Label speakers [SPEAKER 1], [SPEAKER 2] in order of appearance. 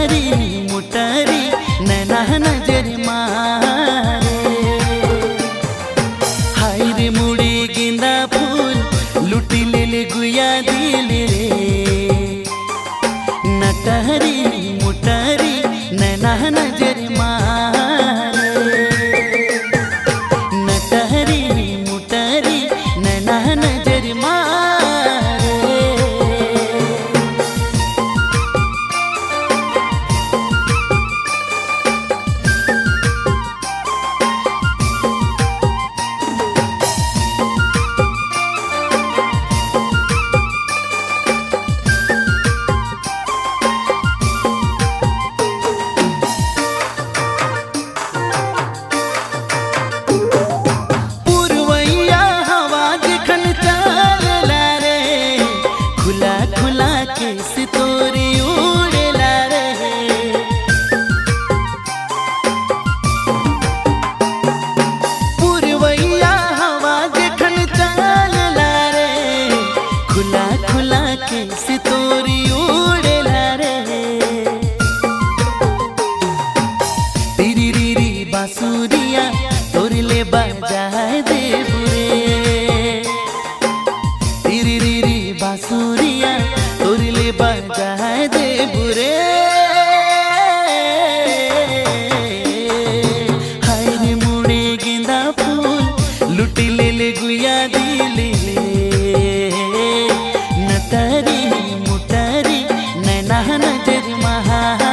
[SPEAKER 1] नटहरी मुटरी नैना नजर मारे। हाय रे मुड़ी गेंदा फूल लुटी ले गुया दिल रे। नटहरी मुटरी नैना नजर मारे। नटहरी मुटरी नैना नजर मारे। सितोरी उड़ेला रे। पुरवैया हवा देखन चलला रे। खुला खुला के सितोरी उड़ेला रे। तिरी री बांसुरिया तोर ले बजाए देबू रे। तिरी री बांसुरिया तोरले बजाए दे बुरे। हाय रे मुड़े गेंदा फूल लुटी ले गुया दिल ले। नटहरी मुटरी नैना नजर महा।